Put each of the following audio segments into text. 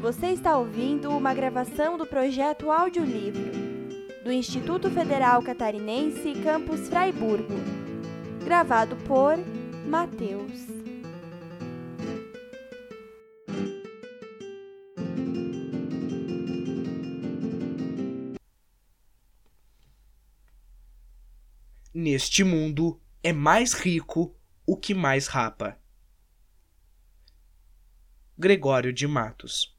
Você está ouvindo uma gravação do projeto Audiolivro, do Instituto Federal Catarinense Campus Fraiburgo, gravado por Matheus. Neste mundo é mais rico o que mais rapa. Gregório de Matos.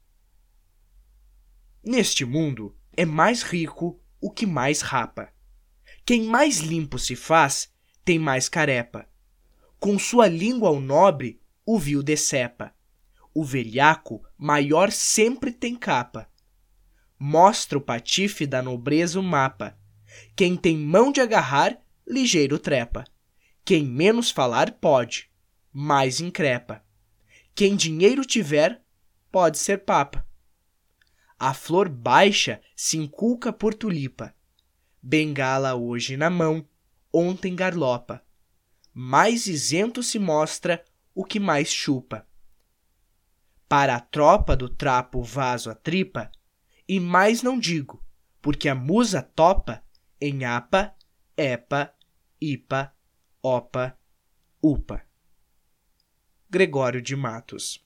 Neste mundo é mais rico o que mais rapa. Quem mais limpo se faz, tem mais carepa. Com sua língua ao nobre, o vil decepa. O velhaco maior sempre tem capa. Mostra o patife da nobreza o mapa. Quem tem mão de agarrar, ligeiro trepa. Quem menos falar pode, mais increpa. Quem dinheiro tiver, pode ser papa. A flor baixa se inculca por tulipa. Bengala hoje na mão, ontem garlopa. Mais isento se mostra o que mais chupa. Para a tropa do trapo vaso a tripa, e mais não digo, porque a musa topa em apa, epa, ipa, opa, upa. Gregório de Matos.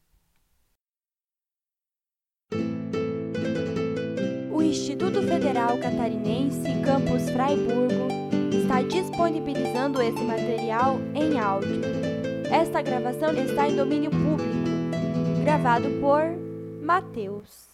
O Instituto Federal Catarinense Campus Fraiburgo está disponibilizando esse material em áudio. Esta gravação está em domínio público, gravado por Matheus.